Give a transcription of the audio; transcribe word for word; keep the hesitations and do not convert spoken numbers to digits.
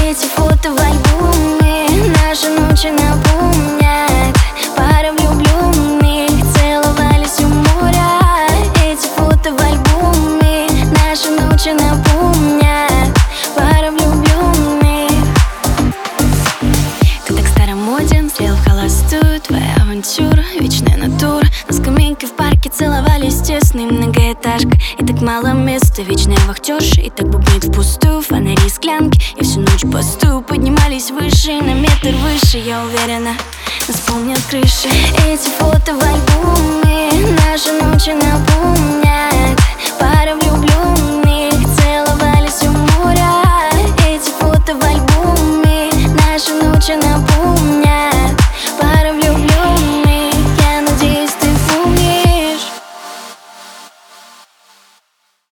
Эти фото в альбоме наши ночи напомнят. Пара влюбленных целовались у моря. Эти фото в альбоме наши ночи напомнят. Пара влюбленных. Ты так старомоден, стрел в холостую. Твоя авантюра, вечная натура. На скамейке в парке целовались тесной многоэтажка. И так мало места, вечная вахтерша. И так бубнит впустую фонари и склянки. Я всю ночь постую, поднимались выше, на метр выше. Я уверена, нас помнят крыши. Эти фото в альбоме наши ночи напомнят.